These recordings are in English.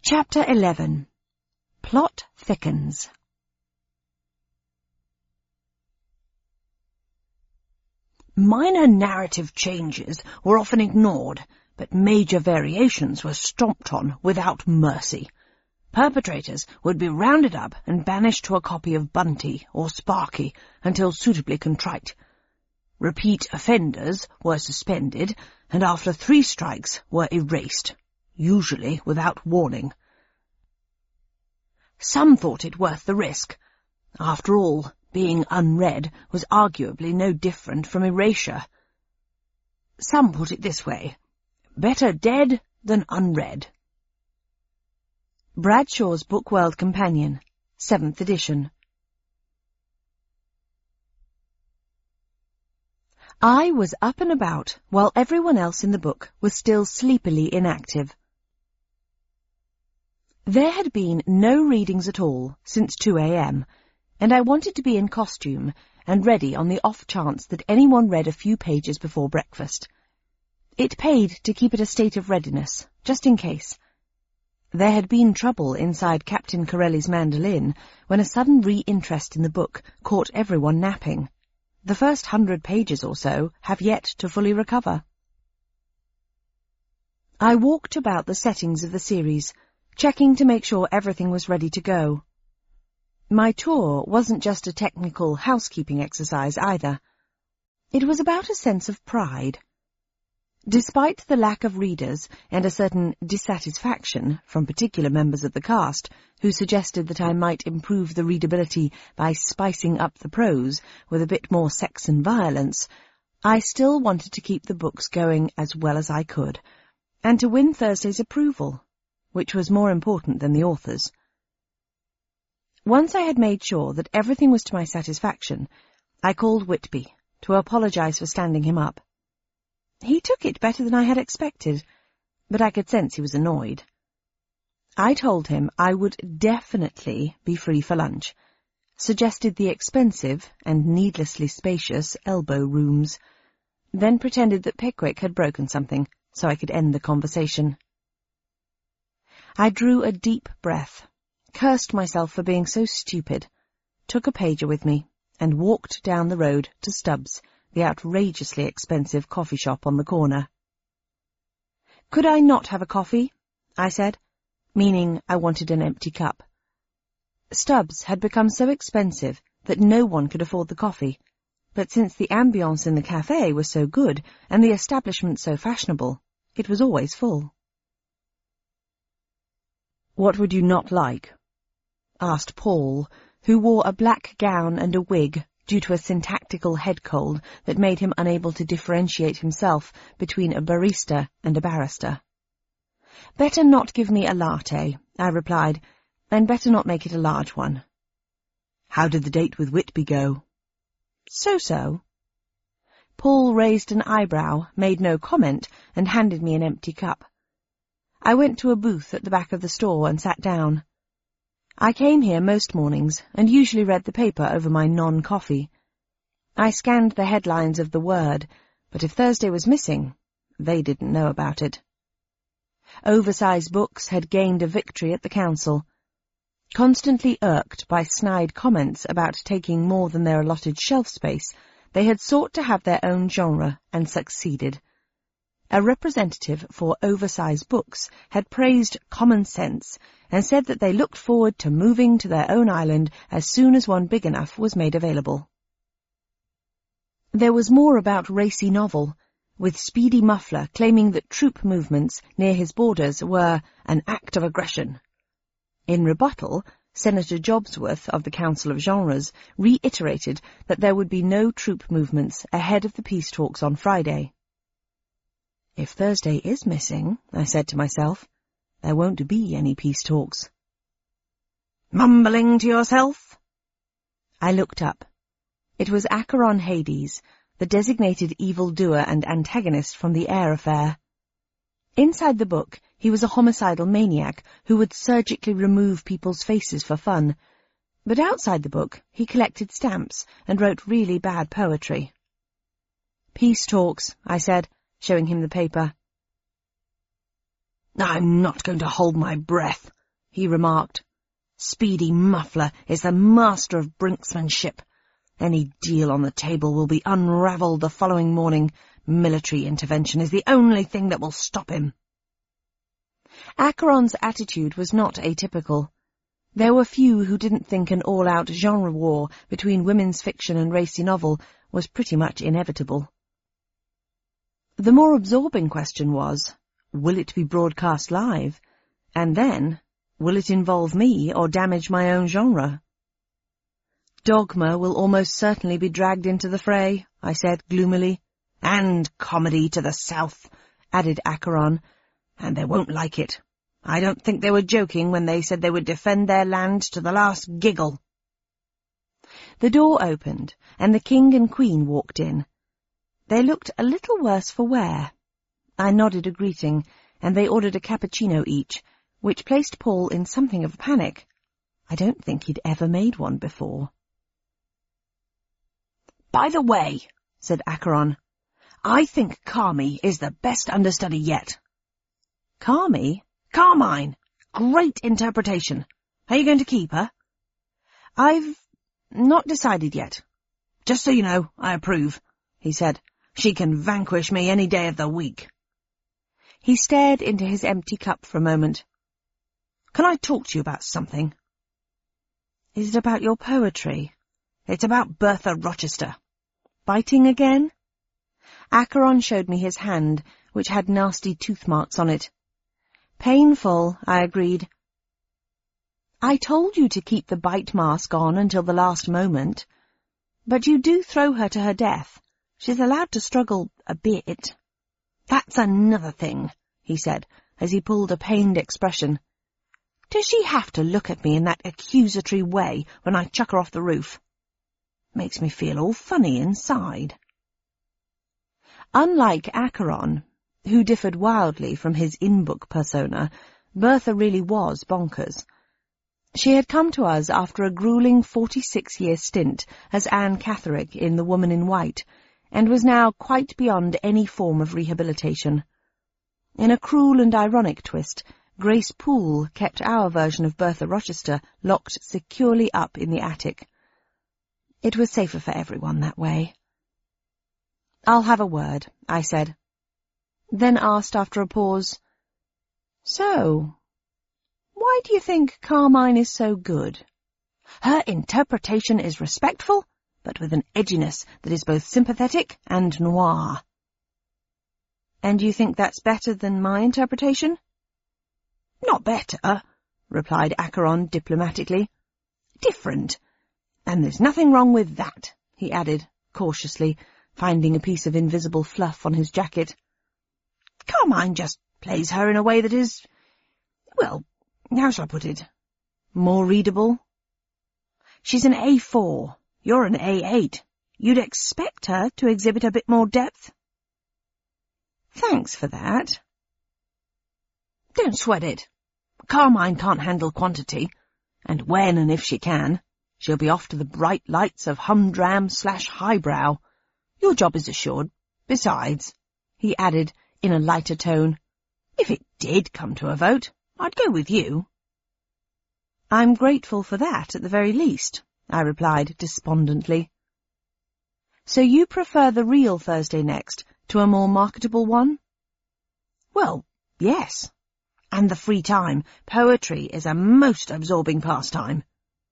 Chapter 11. Plot thickens. Minor narrative changes were often ignored, but major variations were stomped on without mercy. Perpetrators would be rounded up and banished to a copy of Bunty or Sparky until suitably contrite. Repeat offenders were suspended, and after 3 strikes were erased, usually without warning. Some thought it worth the risk. After all, being unread was arguably no different from erasure. Some put it this way: better dead than unread. Bradshaw's Bookworld Companion, 7th edition. I was up and about while everyone else in the book was still sleepily inactive. There had been no readings at all since 2 a.m, and I wanted to be in costume and ready on the off chance that anyone read a few pages before breakfast. It paid to keep at a state of readiness, just in case. There had been trouble inside Captain Corelli's mandolin when a sudden re-interest in the book caught everyone napping. The first 100 pages or so have yet to fully recover. I walked about the settings of the series, checking to make sure everything was ready to go. My tour wasn't just a technical housekeeping exercise either. It was about a sense of pride. Despite the lack of readers and a certain dissatisfaction from particular members of the cast who suggested that I might improve the readability by spicing up the prose with a bit more sex and violence, I still wanted to keep the books going as well as I could, and to win Thursday's approval, which was more important than the author's. Once I had made sure that everything was to my satisfaction, I called Whitby to apologize for standing him up. He took it better than I had expected, but I could sense he was annoyed. I told him I would definitely be free for lunch, suggested the expensive and needlessly spacious elbow rooms, then pretended that Pickwick had broken something so I could end the conversation. I drew a deep breath, cursed myself for being so stupid, took a pager with me, and walked down the road to Stubbs, the outrageously expensive coffee shop on the corner. "Could I not have a coffee?" I said, meaning I wanted an empty cup. Stubbs had become so expensive that no one could afford the coffee, but since the ambience in the café was so good and the establishment so fashionable, it was always full. "What would you not like?" asked Paul, who wore a black gown and a wig due to a syntactical head cold that made him unable to differentiate himself between a barista and a barrister. "Better not give me a latte," I replied, "and better not make it a large one." "How did the date with Whitby go?" "So-so." Paul raised an eyebrow, made no comment, and handed me an empty cup. I went to a booth at the back of the store and sat down. I came here most mornings and usually read the paper over my non-coffee. I scanned the headlines of The Word, but if Thursday was missing, they didn't know about it. Oversized Books had gained a victory at the council. Constantly irked by snide comments about taking more than their allotted shelf space, they had sought to have their own genre and succeeded. A representative for Oversized Books had praised common sense and said that they looked forward to moving to their own island as soon as one big enough was made available. There was more about racy novel, with Speedy Muffler claiming that troop movements near his borders were an act of aggression. In rebuttal, Senator Jobsworth of the Council of Genres reiterated that there would be no troop movements ahead of the peace talks on Friday. If Thursday is missing, I said to myself, there won't be any peace talks. "Mumbling to yourself?" I looked up. It was Acheron Hades, the designated evildoer and antagonist from the Air affair. Inside the book, he was a homicidal maniac who would surgically remove people's faces for fun, but outside the book, he collected stamps and wrote really bad poetry. "Peace talks," I said, showing him the paper. "I'm not going to hold my breath," he remarked. "Speedy Muffler is the master of brinksmanship. Any deal on the table will be unravelled the following morning. Military intervention is the only thing that will stop him." Acheron's attitude was not atypical. There were few who didn't think an all-out genre war between women's fiction and racy novel was pretty much inevitable. The more absorbing question was, will it be broadcast live? And then, will it involve me or damage my own genre? "Dogma will almost certainly be dragged into the fray," I said gloomily. "And comedy to the south," added Acheron, "and they won't like it. I don't think they were joking when they said they would defend their land to the last giggle." The door opened, and the King and Queen walked in. They looked a little worse for wear. I nodded a greeting, and they ordered a cappuccino each, which placed Paul in something of a panic. I don't think he'd ever made one before. "By the way," said Acheron, "I think Carmi is the best understudy yet." "Carmi?" "Carmine! Great interpretation. Are you going to keep her?" "I've not decided yet." "Just so you know, I approve," he said. "She can vanquish me any day of the week." He stared into his empty cup for a moment. "Can I talk to you about something?" "Is it about your poetry?" "It's about Bertha Rochester." "Biting again?" Acheron showed me his hand, which had nasty tooth marks on it. "Painful," I agreed. "I told you to keep the bite mask on until the last moment. But you do throw her to her death. She's allowed to struggle a bit." "That's another thing," he said, as he pulled a pained expression. "Does she have to look at me in that accusatory way when I chuck her off the roof? Makes me feel all funny inside." Unlike Acheron, who differed wildly from his in-book persona, Bertha really was bonkers. She had come to us after a gruelling 46-year stint as Anne Catherick in The Woman in White, and was now quite beyond any form of rehabilitation. In a cruel and ironic twist, Grace Poole kept our version of Bertha Rochester locked securely up in the attic. It was safer for everyone that way. "I'll have a word," I said. Then asked after a pause, "So, why do you think Carmine is so good?" "Her interpretation is respectful, but with an edginess that is both sympathetic and noir." "And you think that's better than my interpretation?" "Not better," replied Acheron diplomatically. "Different. And there's nothing wrong with that," he added, cautiously, finding a piece of invisible fluff on his jacket. "Carmine just plays her in a way that is, well, how shall I put it? More readable. She's an A4. You're an A8. You'd expect her to exhibit a bit more depth." "Thanks for that." "Don't sweat it. Carmine can't handle quantity, and when and if she can, she'll be off to the bright lights of humdrum/highbrow. Your job is assured. Besides," he added in a lighter tone, "if it did come to a vote, I'd go with you." "I'm grateful for that, at the very least," I replied despondently. "So you prefer the real Thursday Next to a more marketable one?" "Well, yes. And the free time. Poetry is a most absorbing pastime."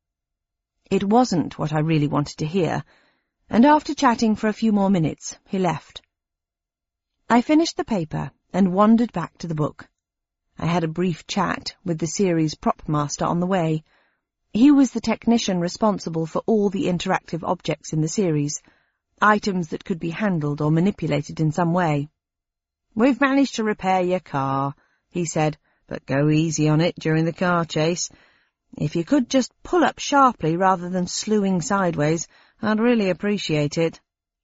It wasn't what I really wanted to hear, and after chatting for a few more minutes, he left. I finished the paper and wandered back to the book. I had a brief chat with the series prop master on the way. He was the technician responsible for all the interactive objects in the series, items that could be handled or manipulated in some way. "We've managed to repair your car," he said, "but go easy on it during the car chase. If you could just pull up sharply rather than slewing sideways, I'd really appreciate it."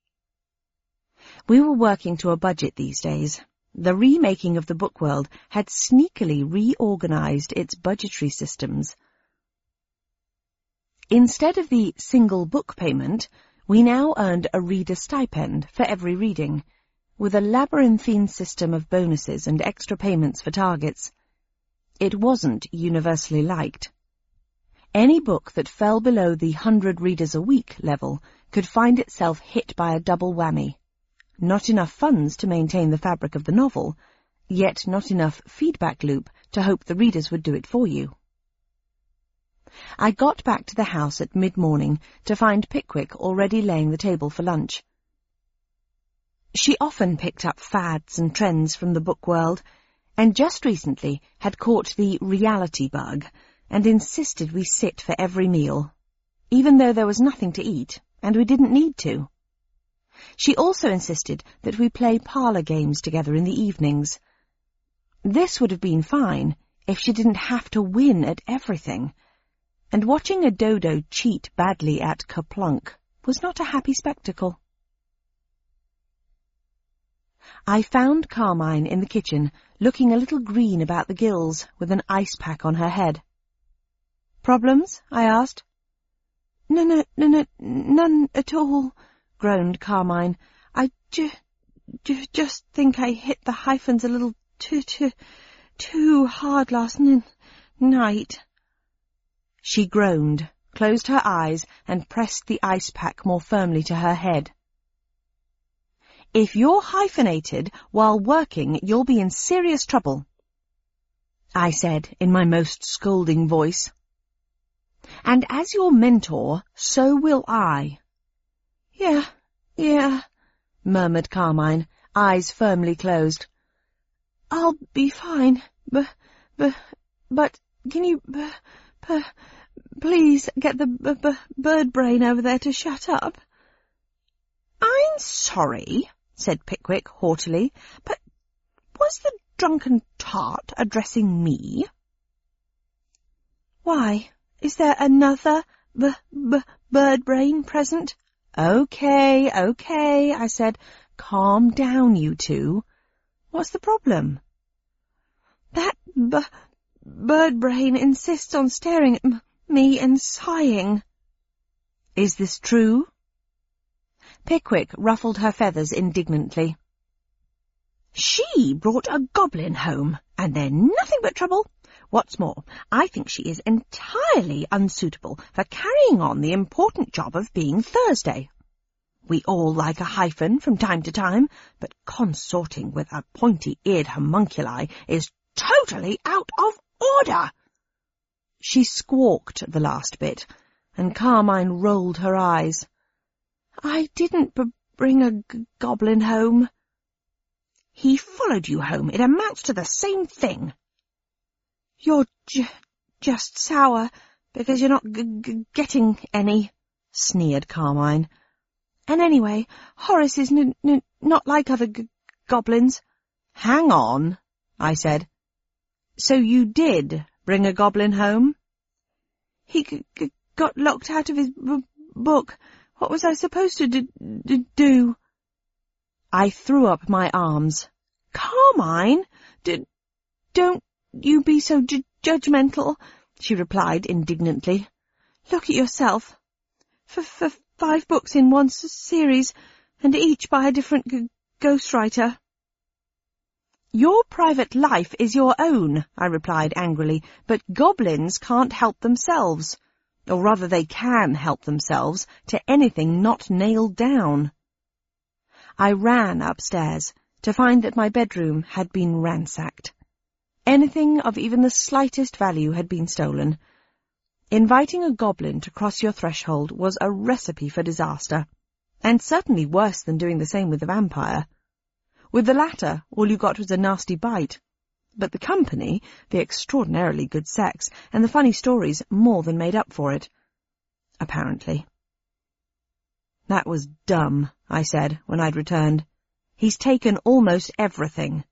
We were working to a budget these days. The remaking of the book world had sneakily reorganized its budgetary systems. Instead of the single book payment, we now earned a reader stipend for every reading, with a labyrinthine system of bonuses and extra payments for targets. It wasn't universally liked. Any book that fell below the 100 readers a week level could find itself hit by a double whammy. Not enough funds to maintain the fabric of the novel, yet not enough feedback loop to hope the readers would do it for you. I got back to the house at mid-morning to find Pickwick already laying the table for lunch. She often picked up fads and trends from the book world, and just recently had caught the reality bug and insisted we sit for every meal, even though there was nothing to eat, and we didn't need to. She also insisted that we play parlour games together in the evenings. This would have been fine if she didn't have to win at everything, and watching a dodo cheat badly at Kerplunk was not a happy spectacle. I found Carmine in the kitchen, looking a little green about the gills, with an ice pack on her head. "Problems?" I asked. No, none at all," groaned Carmine. "I just think I hit the hyphens a little too hard last night." She groaned, closed her eyes, and pressed the ice pack more firmly to her head. "If you're hyphenated while working, you'll be in serious trouble," I said in my most scolding voice. "And as your mentor, so will I." Yeah, murmured Carmine, eyes firmly closed. "I'll be fine, but can you please get the bird brain over there to shut up?" "I'm sorry," said Pickwick haughtily, "but was the drunken tart addressing me?" "Why, is there another bird brain present?" Okay, I said. "Calm down, you two. What's the problem?" "That bird brain insists on staring at me and sighing." "Is this true?" Pickwick ruffled her feathers indignantly. "She brought a goblin home, and they're nothing but trouble. What's more, I think she is entirely unsuitable for carrying on the important job of being Thursday. We all like a hyphen from time to time, but consorting with a pointy-eared homunculi is totally out of order." She squawked the last bit, and Carmine rolled her eyes. "I didn't bring a goblin home." "He followed you home. It amounts to the same thing." "You're just sour because you're not getting any," sneered Carmine. "And anyway, Horace is not like other goblins." "Hang on," I said. "So you did bring a goblin home?" "He got locked out of his book. What was I supposed to do?" I threw up my arms. "Carmine, don't you be so judgmental," she replied indignantly. "Look at yourself. For 5 books in one series, and each by a different ghostwriter." "Your private life is your own," I replied angrily, "but goblins can't help themselves. Or rather, they can help themselves to anything not nailed down." I ran upstairs to find that my bedroom had been ransacked. Anything of even the slightest value had been stolen. Inviting a goblin to cross your threshold was a recipe for disaster, and certainly worse than doing the same with the vampire. With the latter, all you got was a nasty bite, but the company, the extraordinarily good sex, and the funny stories more than made up for it. Apparently. "That was dumb," I said when I'd returned. "He's taken almost everything."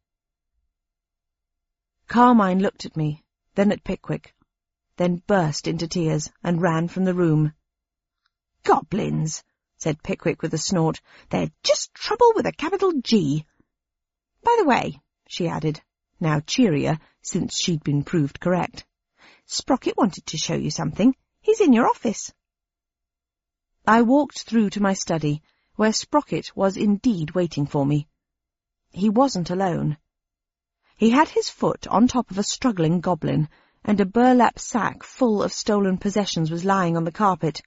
Carmine looked at me, then at Pickwick, then burst into tears and ran from the room. "Goblins," said Pickwick with a snort. "They're just trouble with a capital G. By the way," she added, now cheerier since she'd been proved correct, "Sprocket wanted to show you something. He's in your office." I walked through to my study, where Sprocket was indeed waiting for me. He wasn't alone. He had his foot on top of a struggling goblin, and a burlap sack full of stolen possessions was lying on the carpet.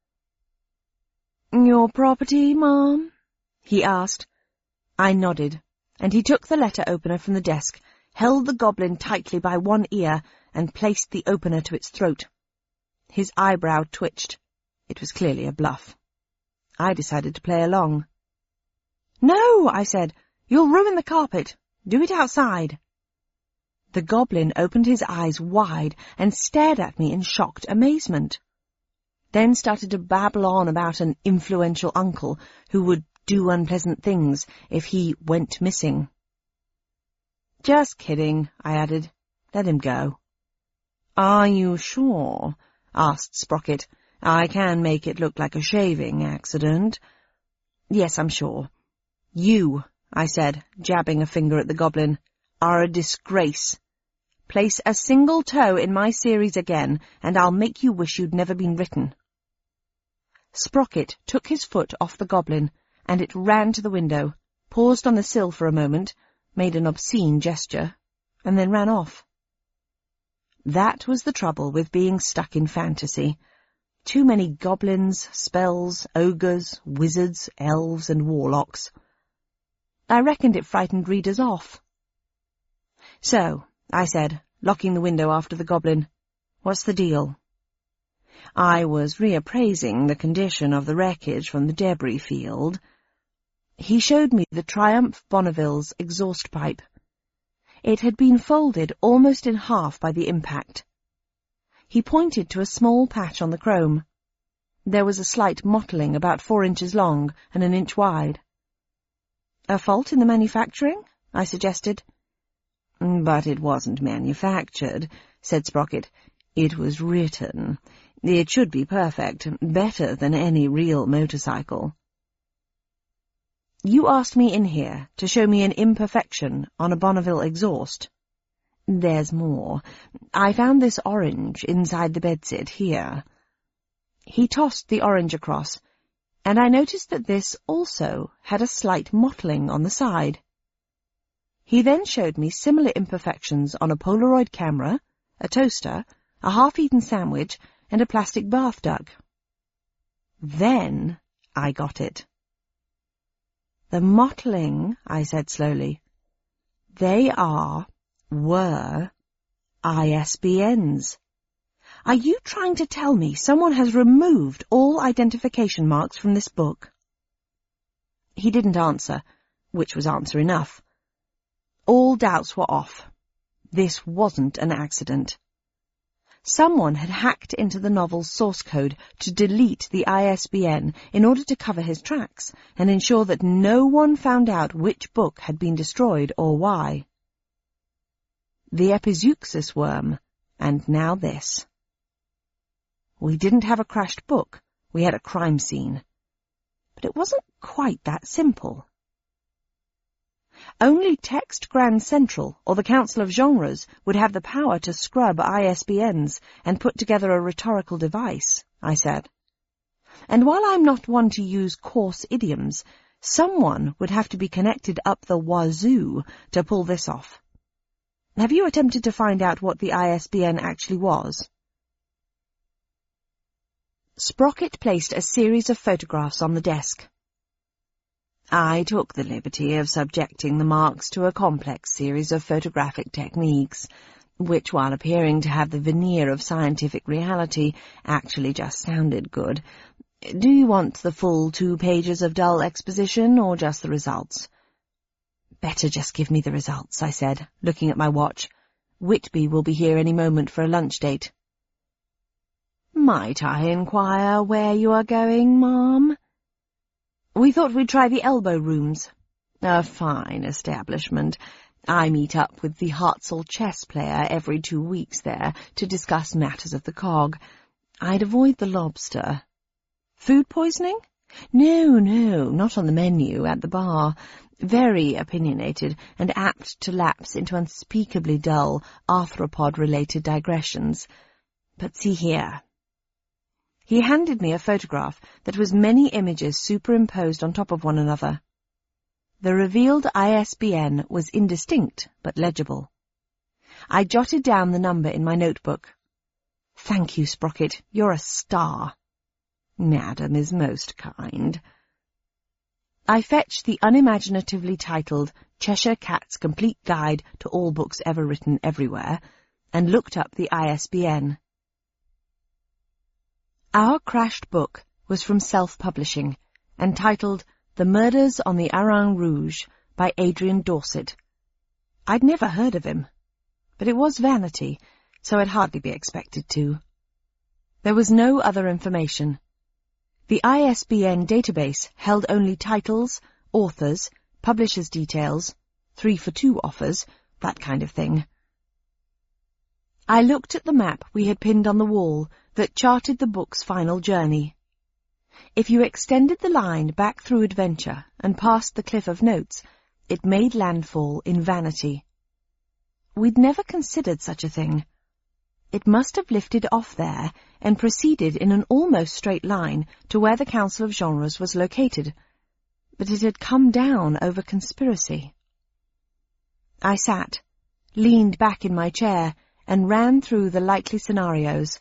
"Your property, Mom?" he asked. I nodded, and he took the letter opener from the desk, held the goblin tightly by one ear, and placed the opener to its throat. His eyebrow twitched. It was clearly a bluff. I decided to play along. "No," I said. "You'll ruin the carpet. Do it outside." The goblin opened his eyes wide and stared at me in shocked amazement. Then started to babble on about an influential uncle who would do unpleasant things if he went missing. "Just kidding," I added. "Let him go." "Are you sure?" asked Sprocket. "I can make it look like a shaving accident." "Yes, I'm sure." "You," I said, jabbing a finger at the goblin, "are a disgrace. Place a single toe in my series again, and I'll make you wish you'd never been written." Sprocket took his foot off the goblin, and it ran to the window, paused on the sill for a moment, made an obscene gesture, and then ran off. That was the trouble with being stuck in fantasy. Too many goblins, spells, ogres, wizards, elves, and warlocks. I reckoned it frightened readers off. "So," I said, locking the window after the goblin, "what's the deal?" I was reappraising the condition of the wreckage from the debris field. He showed me the Triumph Bonneville's exhaust pipe. It had been folded almost in half by the impact. He pointed to a small patch on the chrome. There was a slight mottling about 4 inches long and an inch wide. "A fault in the manufacturing?" I suggested. "But it wasn't manufactured," said Sprocket. "It was written. It should be perfect, better than any real motorcycle." "You asked me in here to show me an imperfection on a Bonneville exhaust. There's more. I found this orange inside the bedsit here." He tossed the orange across, and I noticed that this also had a slight mottling on the side. He then showed me similar imperfections on a Polaroid camera, a toaster, a half-eaten sandwich, and a plastic bath duck. Then I got it. "The mottling," I said slowly, were ISBNs. Are you trying to tell me someone has removed all identification marks from this book?" He didn't answer, which was answer enough. All doubts were off. This wasn't an accident. Someone had hacked into the novel's source code to delete the ISBN in order to cover his tracks and ensure that no one found out which book had been destroyed or why. The Epizeuxis worm, and now this. We didn't have a crashed book, we had a crime scene. But it wasn't quite that simple. Only Text Grand Central or the Council of Genres would have the power to scrub ISBNs and put together a rhetorical device, I said. And while I'm not one to use coarse idioms, someone would have to be connected up the wazoo to pull this off. Have you attempted to find out what the ISBN actually was? Sprocket placed a series of photographs on the desk. I took the liberty of subjecting the marks to a complex series of photographic techniques, which, while appearing to have the veneer of scientific reality, actually just sounded good. Do you want the full 2 pages of dull exposition, or just the results? Better just give me the results, I said, looking at my watch. Whitby will be here any moment for a lunch date. Might I inquire where you are going, Mom? We thought we'd try the Elbow Rooms. A fine establishment. I meet up with the Hartzell chess player every 2 weeks there to discuss matters of the cog. I'd avoid the lobster. Food poisoning? No, not on the menu, at the bar. Very opinionated and apt to lapse into unspeakably dull arthropod-related digressions. But see here. He handed me a photograph that was many images superimposed on top of one another. The revealed ISBN was indistinct but legible. I jotted down the number in my notebook. "Thank you, Sprocket. You're a star." "Madam is most kind." I fetched the unimaginatively titled Cheshire Cat's Complete Guide to All Books Ever Written Everywhere and looked up the ISBN. Our crashed book was from Self-Publishing and titled The Murders on the Hareng Rouge by Adrian Dorset. I'd never heard of him, but it was vanity, so I'd hardly be expected to. There was no other information. The ISBN database held only titles, authors, publishers' details, 3-for-2 offers, that kind of thing. I looked at the map we had pinned on the wall that charted the book's final journey. If you extended the line back through adventure and past the cliff of notes, it made landfall in Vanity. We'd never considered such a thing. It must have lifted off there and proceeded in an almost straight line to where the Council of Genres was located, but it had come down over conspiracy. I sat, leaned back in my chair, and ran through the likely scenarios.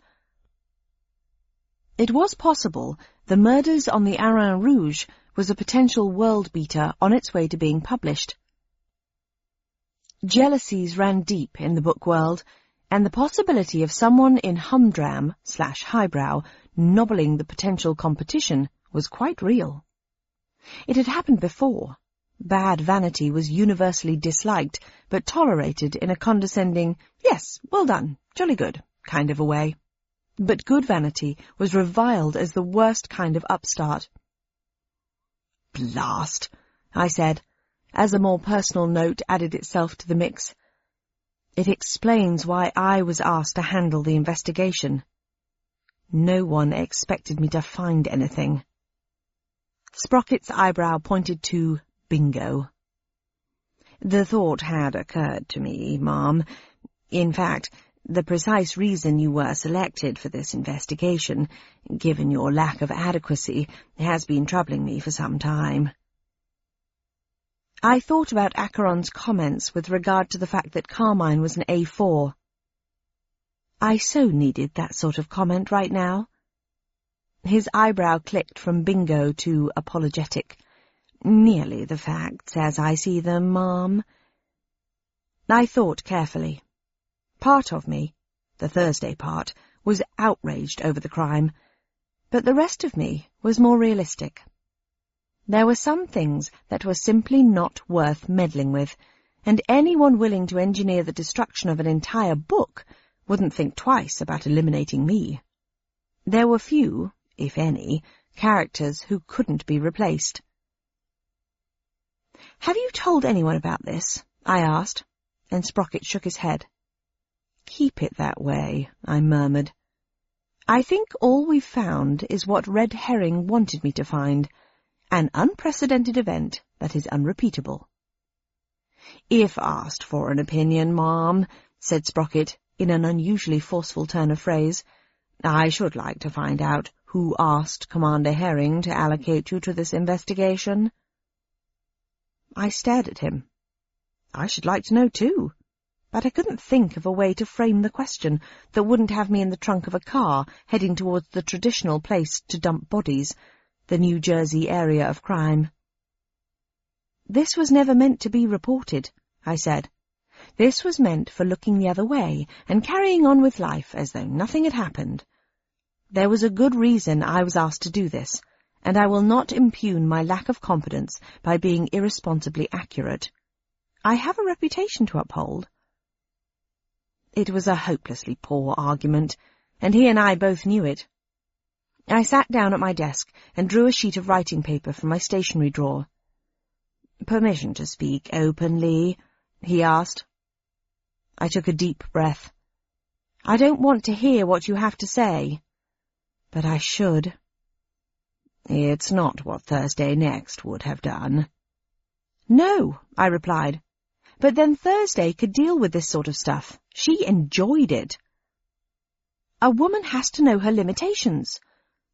It was possible The Murders on the Hareng Rouge was a potential world-beater on its way to being published. Jealousies ran deep in the book world, and the possibility of someone in humdrum/highbrow nobbling the potential competition was quite real. It had happened before. Bad Vanity was universally disliked, but tolerated in a condescending, "Yes, well done, jolly good," kind of a way. But Good Vanity was reviled as the worst kind of upstart. "Blast," I said, as a more personal note added itself to the mix. It explains why I was asked to handle the investigation. No one expected me to find anything. Sprocket's eyebrow pointed to bingo. "The thought had occurred to me, Ma'am. In fact, the precise reason you were selected for this investigation, given your lack of adequacy, has been troubling me for some time." I thought about Acheron's comments with regard to the fact that Carmine was an A4. I so needed that sort of comment right now. His eyebrow clicked from bingo to apologetic. "Merely the facts as I see them, Ma'am." I thought carefully. Part of me, the Thursday part, was outraged over the crime, but the rest of me was more realistic. There were some things that were simply not worth meddling with, and anyone willing to engineer the destruction of an entire book wouldn't think twice about eliminating me. There were few, if any, characters who couldn't be replaced. "Have you told anyone about this?" I asked, and Sprocket shook his head. "Keep it that way," I murmured. "I think all we've found is what Red Herring wanted me to find, an unprecedented event that is unrepeatable." "If asked for an opinion, Ma'am," said Sprocket, in an unusually forceful turn of phrase, "I should like to find out who asked Commander Herring to allocate you to this investigation." I stared at him. I should like to know too, but I couldn't think of a way to frame the question that wouldn't have me in the trunk of a car heading towards the traditional place to dump bodies, the New Jersey area of crime. "This was never meant to be reported," I said. "This was meant for looking the other way and carrying on with life as though nothing had happened. There was a good reason I was asked to do this, and I will not impugn my lack of competence by being irresponsibly accurate. I have a reputation to uphold." It was a hopelessly poor argument, and he and I both knew it. I sat down at my desk and drew a sheet of writing paper from my stationery drawer. "Permission to speak openly?" he asked. I took a deep breath. "I don't want to hear what you have to say." But I should. "It's not what Thursday Next would have done." "No," I replied. "But then Thursday could deal with this sort of stuff. She enjoyed it." "A woman has to know her limitations."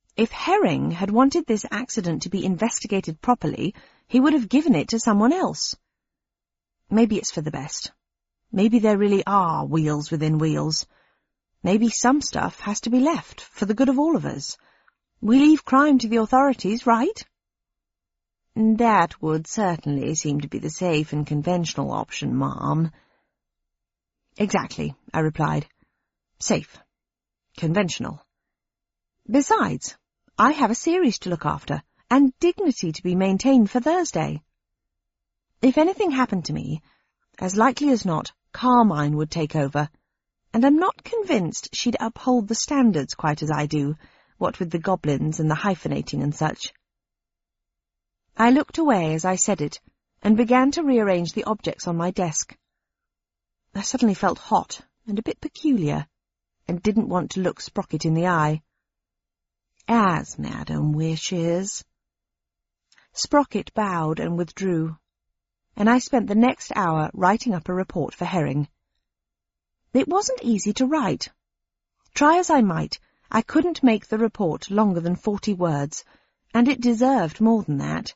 If Herring had wanted this accident to be investigated properly, he would have given it to someone else. Maybe it's for the best. Maybe there really are wheels within wheels. Maybe some stuff has to be left for the good of all of us. We leave crime to the authorities, right? That would certainly seem to be the safe and conventional option, Mom. Exactly, I replied. Safe. Conventional. Besides, I have a series to look after, and dignity to be maintained for Thursday. If anything happened to me, as likely as not, Carmine would take over, and I'm not convinced she'd uphold the standards quite as I do, what with the goblins and the hyphenating and such. I looked away as I said it, and began to rearrange the objects on my desk. I suddenly felt hot and a bit peculiar, and didn't want to look Sprocket in the eye. As Madam wishes. Sprocket bowed and withdrew, and I spent the next hour writing up a report for Herring. It wasn't easy to write. Try as I might, I couldn't make the report longer than 40 words, and it deserved more than that.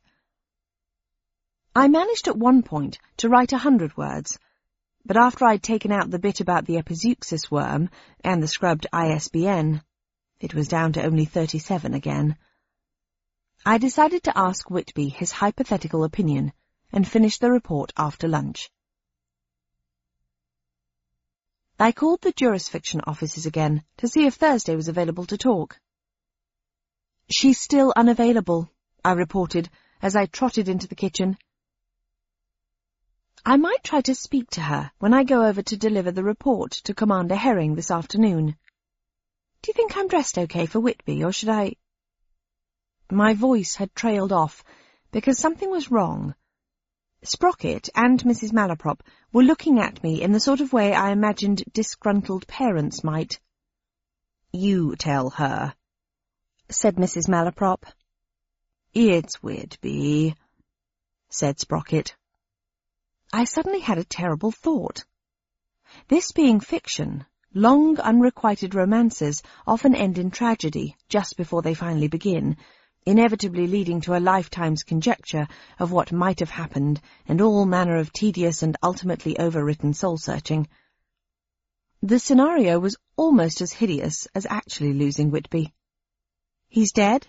I managed at one point to write 100 words, but after I'd taken out the bit about the Epizeuxis worm and the scrubbed ISBN, it was down to only 37 again. I decided to ask Whitby his hypothetical opinion and finish the report after lunch. I called the jurisfiction offices again to see if Thursday was available to talk. She's still unavailable, I reported as I trotted into the kitchen. I might try to speak to her when I go over to deliver the report to Commander Herring this afternoon. Do you think I'm dressed okay for Whitby, or should I— My voice had trailed off, because something was wrong. Sprocket and Mrs. Malaprop were looking at me in the sort of way I imagined disgruntled parents might. "You tell her," said Mrs. Malaprop. "It's Whitby," said Sprocket. I suddenly had a terrible thought. This being fiction, long unrequited romances often end in tragedy just before they finally begin, inevitably leading to a lifetime's conjecture of what might have happened and all manner of tedious and ultimately overwritten soul-searching. The scenario was almost as hideous as actually losing Whitby. He's dead?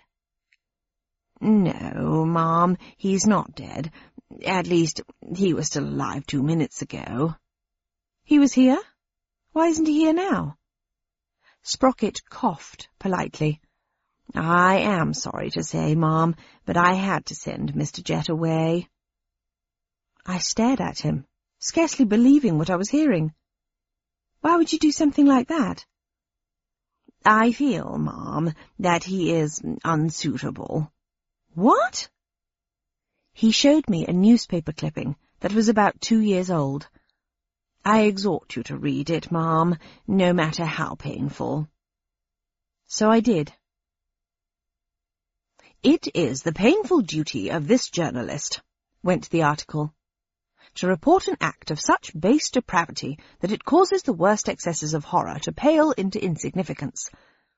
No, Mom, he's not dead. At least, he was still alive 2 minutes ago. He was here? Why isn't he here now? Sprocket coughed politely. I am sorry to say, Mom, but I had to send Mr. Jett away. I stared at him, scarcely believing what I was hearing. Why would you do something like that? I feel, Mom, that he is unsuitable. What? He showed me a newspaper clipping that was about 2 years old. I exhort you to read it, Mom, no matter how painful. So I did. It is the painful duty of this journalist, went the article, to report an act of such base depravity that it causes the worst excesses of horror to pale into insignificance.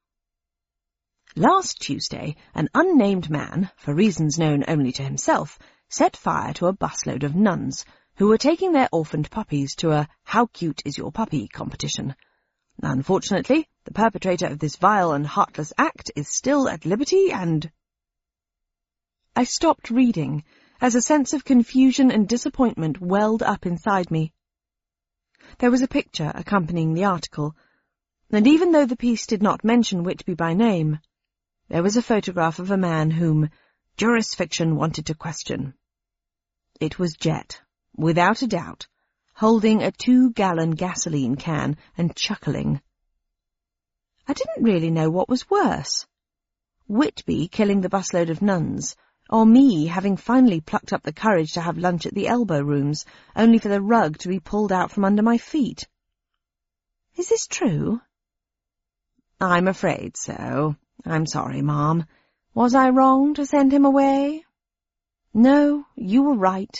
Last Tuesday, an unnamed man, for reasons known only to himself, set fire to a busload of nuns who were taking their orphaned puppies to a How Cute Is Your Puppy competition. Unfortunately, the perpetrator of this vile and heartless act is still at liberty and— I stopped reading as a sense of confusion and disappointment welled up inside me. There was a picture accompanying the article, and even though the piece did not mention Whitby by name, there was a photograph of a man whom jurisfiction wanted to question. It was Jett, without a doubt, holding a 2-gallon gasoline can and chuckling. I didn't really know what was worse. Whitby killing the busload of nuns, or me having finally plucked up the courage to have lunch at the Elbow Rooms, only for the rug to be pulled out from under my feet. Is this true? I'm afraid so. I'm sorry, Mom. Was I wrong to send him away? No, you were right.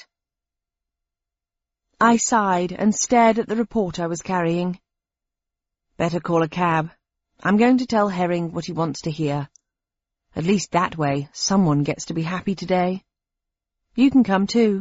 I sighed and stared at the report I was carrying. Better call a cab. I'm going to tell Herring what he wants to hear. At least that way, someone gets to be happy today. You can come too.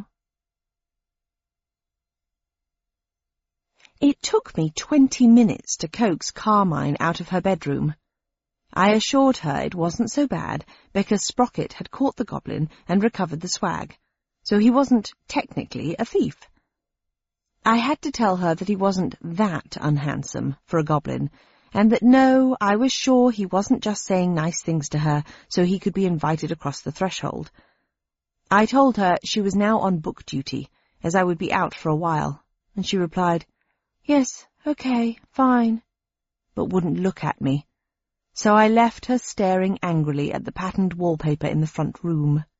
It took me 20 minutes to coax Carmine out of her bedroom. I assured her it wasn't so bad because Sprocket had caught the goblin and recovered the swag, so he wasn't technically a thief. I had to tell her that he wasn't that unhandsome for a goblin, and that no, I was sure he wasn't just saying nice things to her so he could be invited across the threshold. I told her she was now on book duty, as I would be out for a while, and she replied, "Yes, okay, fine," but wouldn't look at me. So I left her staring angrily at the patterned wallpaper in the front room.